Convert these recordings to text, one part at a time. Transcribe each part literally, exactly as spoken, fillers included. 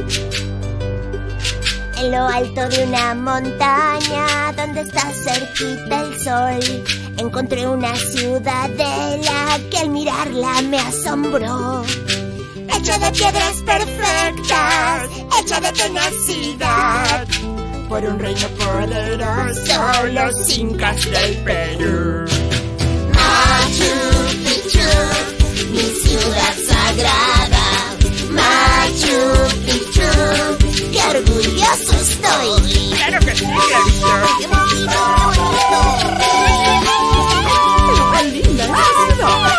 En lo alto de una montaña, donde está cerquita el sol, encontré una ciudadela que al mirarla me asombró. Hecha de piedras perfectas, hecha de tenacidad, por un reino poderoso, los incas del Perú. Machu Picchu, mi ciudad sagrada. Machu Picchu, qué orgulloso estoy. ¡Claro que sí, Gangster! ¡Qué bonito! ¡Qué linda es esta!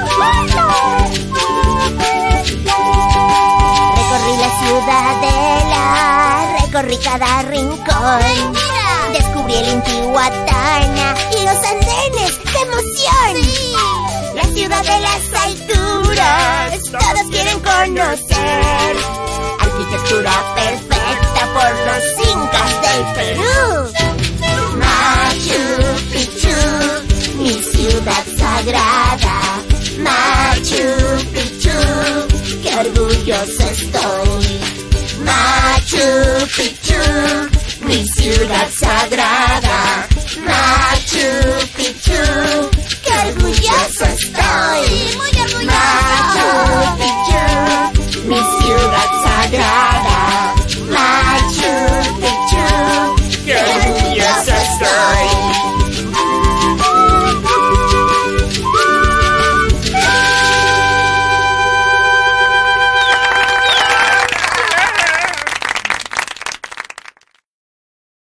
Recorrí la ciudadela, recorrí cada rincón, descubrí el Intihuatana y los andenes de emoción. La ciudad de las alturas, todos quieren conocer. Arquitectura perfecta por los incas del Perú. Machu Picchu, mi ciudad sagrada. Machu Picchu, qué orgulloso estoy. Machu Picchu, mi ciudad sagrada.